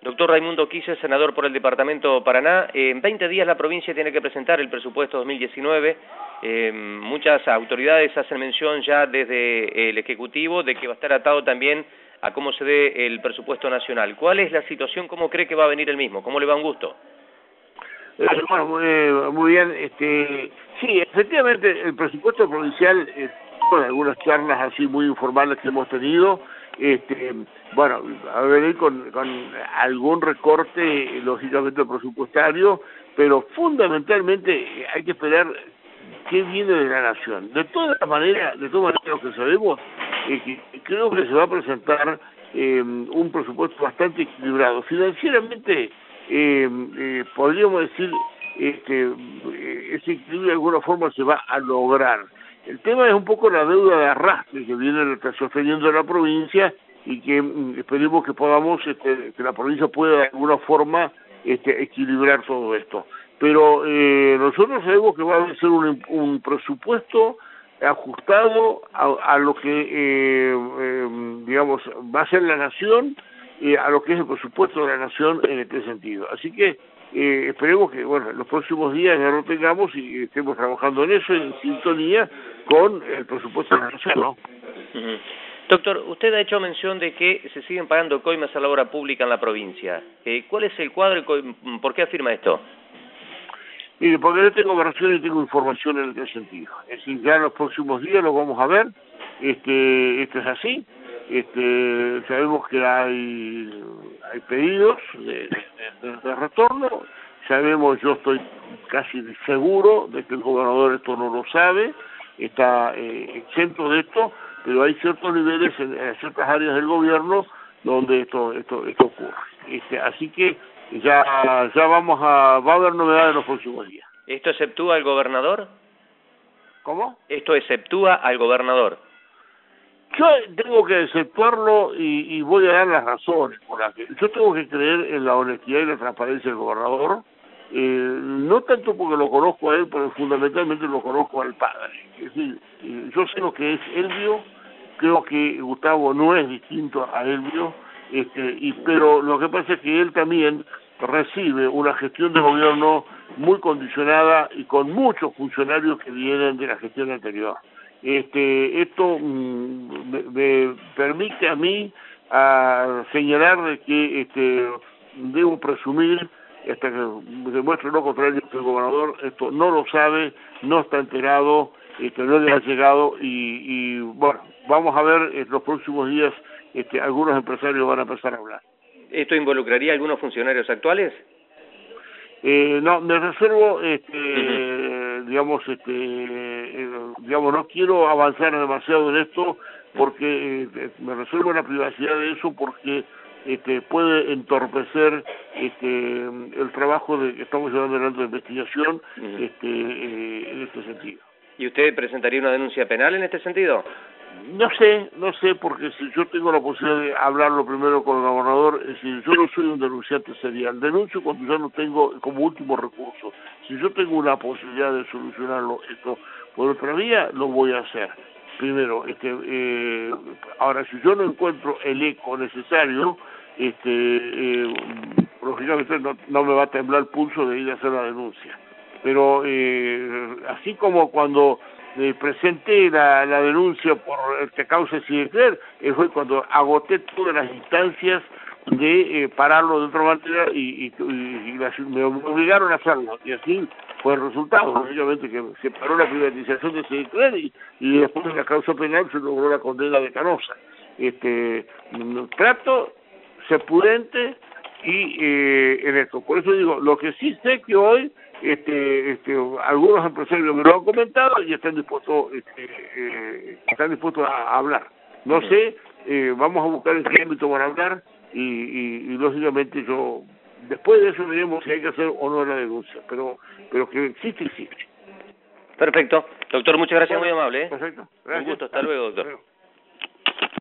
Doctor Raimundo Quise, senador por el Departamento Paraná. En 20 días la provincia tiene que presentar el presupuesto 2019. Muchas autoridades hacen mención ya desde el Ejecutivo de que va a estar atado también a cómo se dé el presupuesto nacional. ¿Cuál es la situación? ¿Cómo cree que va a venir el mismo? ¿Cómo le va un gusto? Bueno, muy bien. Sí, efectivamente, el presupuesto provincial, con algunas charlas así muy informales que hemos tenido, bueno, a venir con algún recorte, lógicamente, presupuestario, pero fundamentalmente hay que esperar qué viene de la nación. De todas maneras, lo que sabemos es que creo que se va a presentar un presupuesto bastante equilibrado. Financieramente, podríamos decir ese equilibrio de alguna forma se va a lograr. El tema es un poco la deuda de arrastre que viene sosteniendo la provincia y que esperemos que podamos, que la provincia pueda de alguna forma equilibrar todo esto. Pero nosotros sabemos que va a ser un presupuesto ajustado a lo que, digamos, va a ser la nación, a lo que es el presupuesto de la nación en este sentido. Así que esperemos que, bueno, en los próximos días ya lo tengamos y estemos trabajando en eso, en sintonía con el presupuesto de la nación, ¿no? Uh-huh. Doctor, usted ha hecho mención de que se siguen pagando coimas a la obra pública en la provincia. ¿Cuál es el cuadro y por qué afirma esto? Mire, porque yo tengo versión y tengo información en este sentido. Es decir, ya en los próximos días lo vamos a ver. Esto es así. Sabemos que hay pedidos de retorno. Sabemos, yo estoy casi seguro de que el gobernador esto no lo sabe, está exento de esto, pero hay ciertos niveles en ciertas áreas del gobierno donde esto ocurre. Así que ya va a haber novedades en los próximos días. ¿Esto exceptúa al gobernador? ¿Cómo? ¿Esto exceptúa al gobernador? Yo tengo que exceptuarlo y voy a dar las razones por las que yo tengo que creer en la honestidad y la transparencia del gobernador, no tanto porque lo conozco a él, pero fundamentalmente lo conozco al padre. Es decir, yo sé lo que es Elvio, creo que Gustavo no es distinto a Elvio, pero lo que pasa es que él también recibe una gestión de gobierno muy condicionada y con muchos funcionarios que vienen de la gestión anterior. Esto me permite a mí a señalar de que debo presumir, hasta que demuestre lo contrario, que el gobernador esto no lo sabe, no está enterado, no le ha llegado y bueno, vamos a ver en los próximos días, algunos empresarios van a empezar a hablar. ¿Esto involucraría a algunos funcionarios actuales? No, me reservo, Uh-huh. digamos, no quiero avanzar demasiado en esto porque me reservo la privacidad de eso porque puede entorpecer el trabajo que estamos llevando adelante de investigación Uh-huh. en este sentido. ¿Y usted presentaría una denuncia penal en este sentido? No sé, porque si yo tengo la posibilidad de hablarlo primero con el gobernador, es decir, yo no soy un denunciante serial, denuncio cuando yo no tengo como último recurso. Si yo tengo una posibilidad de solucionarlo esto por otra vía, lo voy a hacer. Primero, ahora si yo no encuentro el eco necesario, lógicamente no me va a temblar el pulso de ir a hacer la denuncia. Pero así como cuando presenté la denuncia por causa Sinclair, fue cuando agoté todas las instancias de pararlo de otra manera y me obligaron a hacerlo, y así fue el resultado. Obviamente que se paró la privatización de Sinclair y después de la causa penal se logró la condena de Canosa. Trato ser prudente y en esto. Por eso digo, lo que sí sé que hoy algunos empresarios me lo han comentado y están dispuestos a hablar. No sé, vamos a buscar en qué ámbito van a hablar y lógicamente yo después de eso veremos si hay que hacer o no la denuncia, pero que existe. Perfecto. Doctor, muchas gracias, Bueno, muy amable. perfecto. Gracias. Un gusto, hasta luego, doctor.